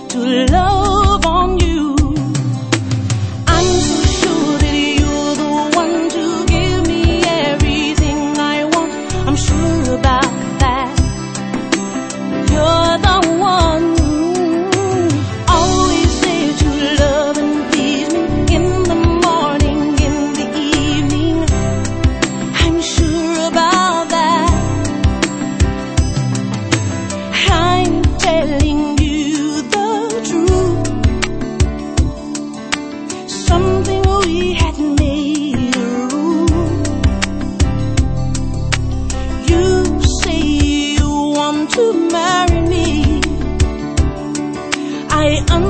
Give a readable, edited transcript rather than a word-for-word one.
to love on you. I'm so sure that you're the one to give me everything I want. I'm sure about that. You're the one, always there to love and please me, in the morning, in the evening. I'm sure about that. I'm telling you the truth. Something we had made a rule. You say you want to marry me. I